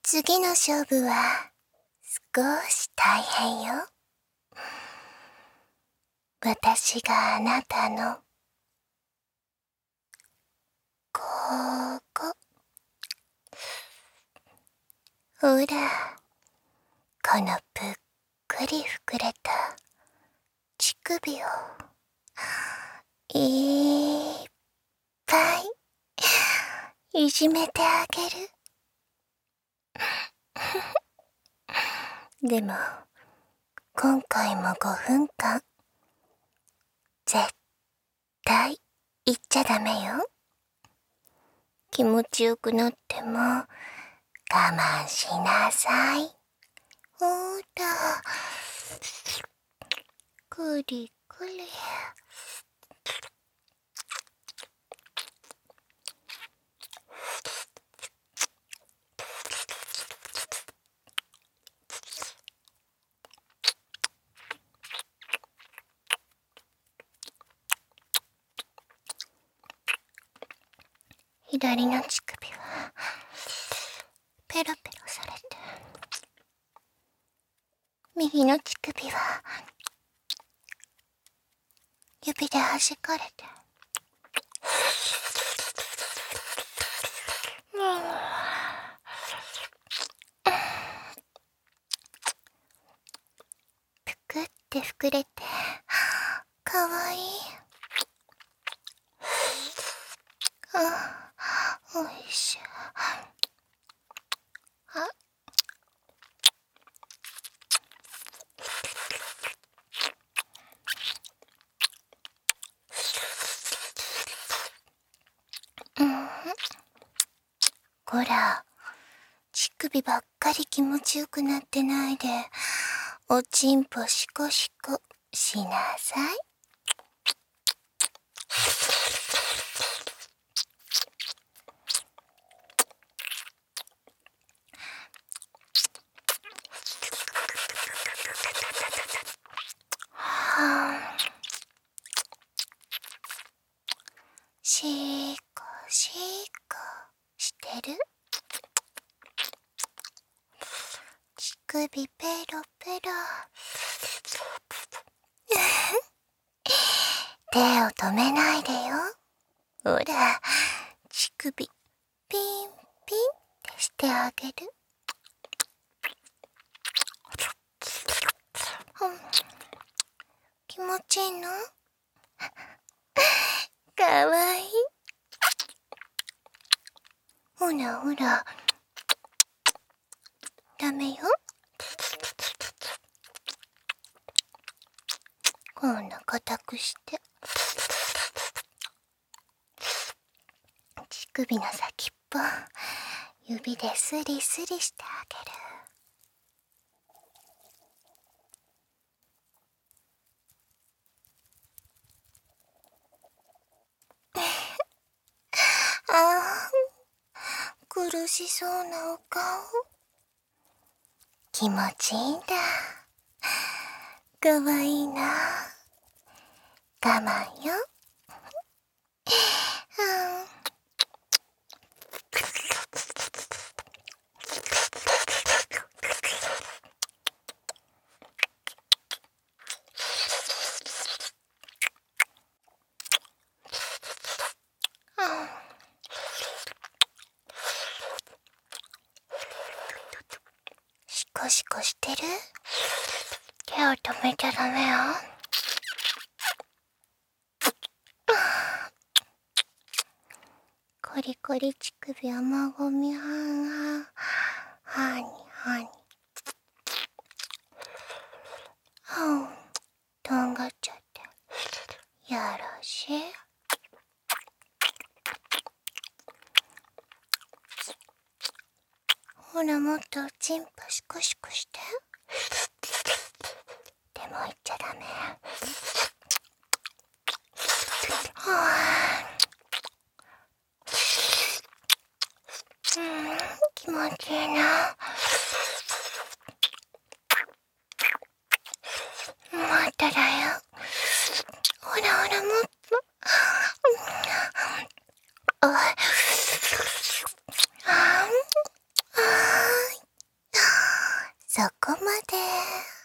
次の勝負は少し大変よ。私があなたのここ、ほら、このぷっくり膨れた乳首をいっぱいいじめてあげる。でも今回も5分間絶対言っちゃダメよ。気持ちよくなっても我慢しなさい。ほら、くりくり。左の乳首はペロペロされて、右の乳首は指で弾かれて、ぷくって膨れてかわいい。おいしょ。ほら、乳首ばっかり気持ちよくなってないで、おちんぽシコシコしなさい。シコシコしてる？乳首ペロペロ。手を止めないでよ。ほら、乳首ピンピンってしてあげる。気持ちいいの？かわいい。ほらほら、ダメよ。こんな固くして乳首の先っぽ指でスリスリしてあげる。苦しそうなお顔。気持ちいいんだ。かわいいな。我慢よ。シコシコしてる？手を止めちゃダメよ。コリコリ乳首はまごみはんはにはに。とんがっちゃってよろしい。ほら、もっとおちんぽシコシコして。でも言っちゃダメ。気持ちいいな。もっとだよ。ほらほら、もっと。 こまで。